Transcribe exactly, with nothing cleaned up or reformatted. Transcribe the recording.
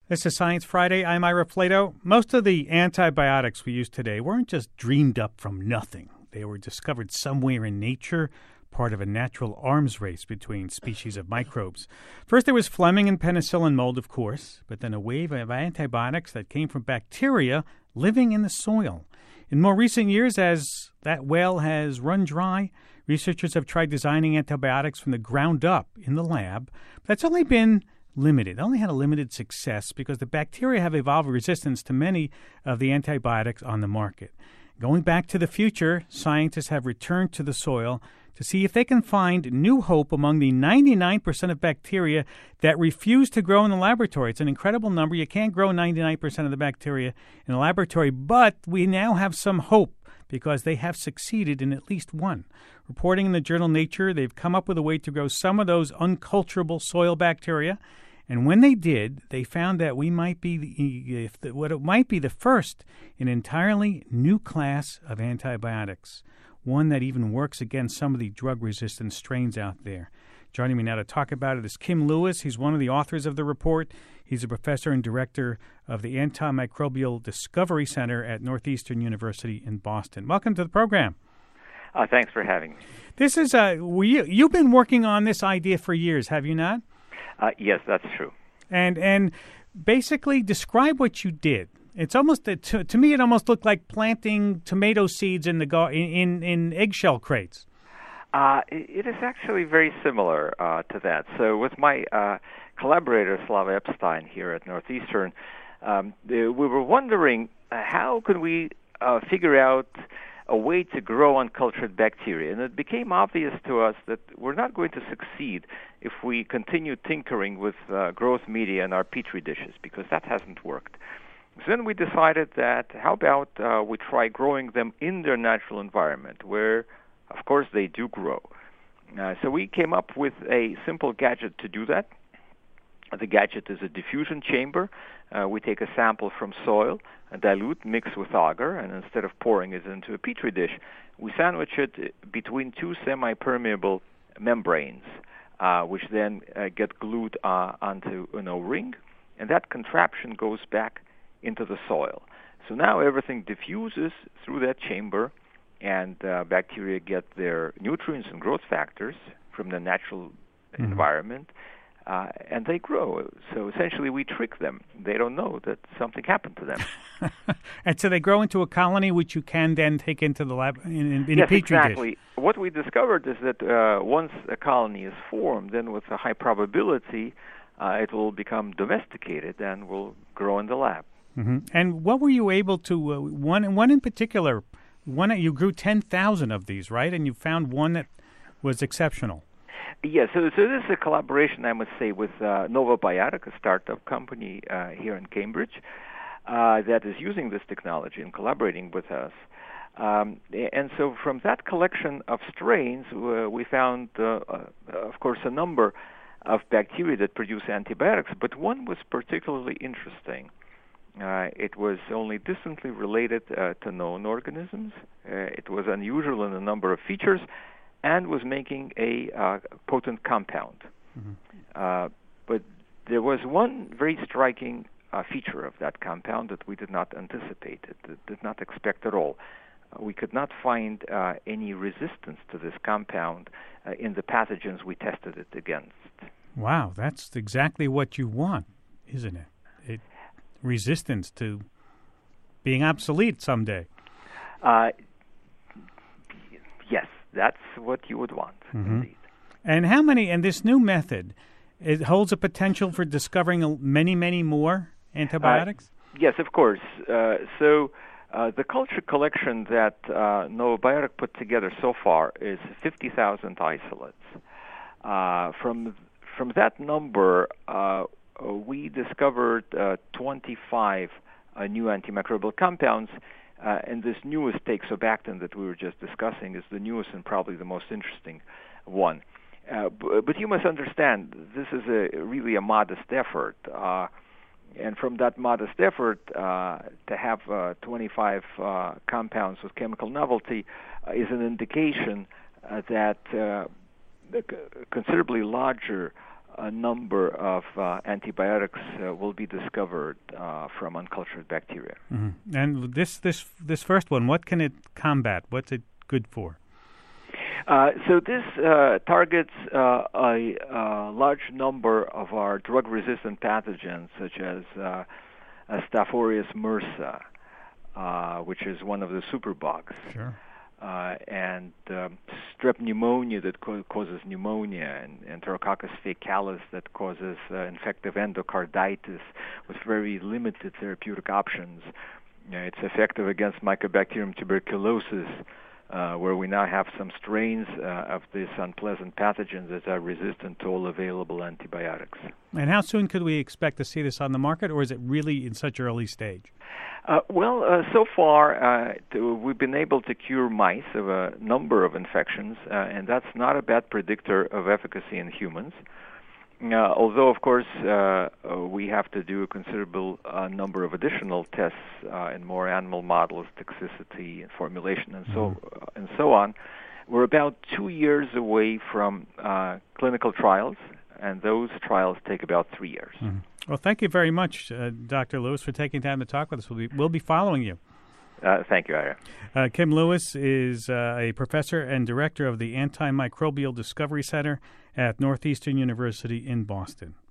This is Science Friday. I'm Ira Flato. Most of the antibiotics we use today weren't just dreamed up from nothing. They were discovered somewhere in nature, part of a natural arms race between species of microbes. First there was Fleming and penicillin mold, of course, but then a wave of antibiotics that came from bacteria living in the soil. In more recent years, as that well has run dry, researchers have tried designing antibiotics from the ground up in the lab. But that's only been limited. They only had a limited success because the bacteria have evolved resistance to many of the antibiotics on the market. Going back to the future, scientists have returned to the soil to see if they can find new hope among the ninety-nine percent of bacteria that refuse to grow in the laboratory. It's an incredible number. You can't grow ninety-nine percent of the bacteria in the laboratory, but we now have some hope because they have succeeded in at least one. Reporting in the journal Nature, they've come up with a way to grow some of those unculturable soil bacteria. And when they did, they found that we might be the, if the, what it might be the first in an entirely new class of antibiotics, one that even works against some of the drug-resistant strains out there. Joining me now to talk about it is Kim Lewis. He's one of the authors of the report. He's a professor and director of the Antimicrobial Discovery Center at Northeastern University in Boston. Welcome to the program. Uh, thanks for having me. This is uh, we, you've been working on this idea for years, have you not? Uh, yes, that's true. And and basically describe what you did. It's almost to, to me. It almost looked like planting tomato seeds in the gar- in, in in eggshell crates. Uh, it is actually very similar uh, to that. So with my uh, collaborator Slava Epstein here at Northeastern, um, we were wondering uh, how could we uh, figure out a way to grow uncultured bacteria. And it became obvious to us that we're not going to succeed if we continue tinkering with uh, growth media in our petri dishes, because that hasn't worked. So then we decided that how about uh, we try growing them in their natural environment, where, of course, they do grow. Uh, so we came up with a simple gadget to do that. The gadget is a diffusion chamber. Uh, we take a sample from soil, dilute, mix with agar, and instead of pouring it into a petri dish, we sandwich it between two semi-permeable membranes, uh, which then uh, get glued uh, onto an O-ring, and that contraption goes back into the soil. So now everything diffuses through that chamber, and uh, bacteria get their nutrients and growth factors from the natural mm-hmm. environment, Uh, and they grow. So essentially we trick them. They don't know that something happened to them. And so they grow into a colony which you can then take into the lab in, in, in yes, a petri exactly. dish. What we discovered is that uh, once a colony is formed, then with a high probability uh, it will become domesticated and will grow in the lab. Mm-hmm. And what were you able to, uh, one, one in particular, one you grew ten thousand of these, right? And you found one that was exceptional. Yes, yeah, so, so this is a collaboration, I must say, with uh, Novabiotic, a startup company uh, here in Cambridge, uh, that is using this technology and collaborating with us. Um, and so from that collection of strains, uh, we found, uh, uh, of course, a number of bacteria that produce antibiotics, but one was particularly interesting. Uh, it was only distantly related uh, to known organisms. Uh, it was unusual in a number of features, and was making a uh, potent compound. Mm-hmm. Uh, but there was one very striking uh, feature of that compound that we did not anticipate, that did not expect at all. Uh, we could not find uh, any resistance to this compound uh, in the pathogens we tested it against. Wow, that's exactly what you want, isn't it? it resistance to being obsolete someday. Uh, yes. That's what you would want, mm-hmm. indeed. And how many, and this new method, it holds a potential for discovering many, many more antibiotics? Uh, yes, of course. Uh, so uh, the culture collection that uh, Novabiotic put together so far is fifty thousand isolates. Uh, from from that number, uh, we discovered uh, twenty-five uh, new antimicrobial compounds. Uh, and this newest teixobactin that we were just discussing is the newest and probably the most interesting one. Uh, b- but you must understand, this is a really a modest effort. Uh, and from that modest effort, uh, to have uh, twenty-five uh, compounds with chemical novelty uh, is an indication uh, that uh, considerably larger a number of uh, antibiotics uh, will be discovered uh, from uncultured bacteria. Mm-hmm. And this, this, this first one, what can it combat? What's it good for? Uh, so this uh, targets uh, a, a large number of our drug-resistant pathogens, such as uh, Staph aureus MRSA, uh, which is one of the superbugs. Sure. Uh, and um, strep pneumonia that co- causes pneumonia, and Enterococcus faecalis that causes uh, infective endocarditis with very limited therapeutic options. You know, it's effective against Mycobacterium tuberculosis, uh, where we now have some strains uh, of this unpleasant pathogen that are resistant to all available antibiotics. And how soon could we expect to see this on the market, or is it really in such early stage? Uh, well, uh, so far uh, to, we've been able to cure mice of a number of infections, uh, and that's not a bad predictor of efficacy in humans. Uh, although, of course, uh, uh, we have to do a considerable uh, number of additional tests uh, in more animal models, toxicity, and formulation, and so uh, and so on. We're about two years away from uh, clinical trials, and those trials take about three years. Mm-hmm. Well, thank you very much, uh, Doctor Lewis, for taking time to talk with us. We'll be, we'll be following you. Uh, thank you, Ira. Uh, Kim Lewis is uh, a professor and director of the Antimicrobial Discovery Center at Northeastern University in Boston.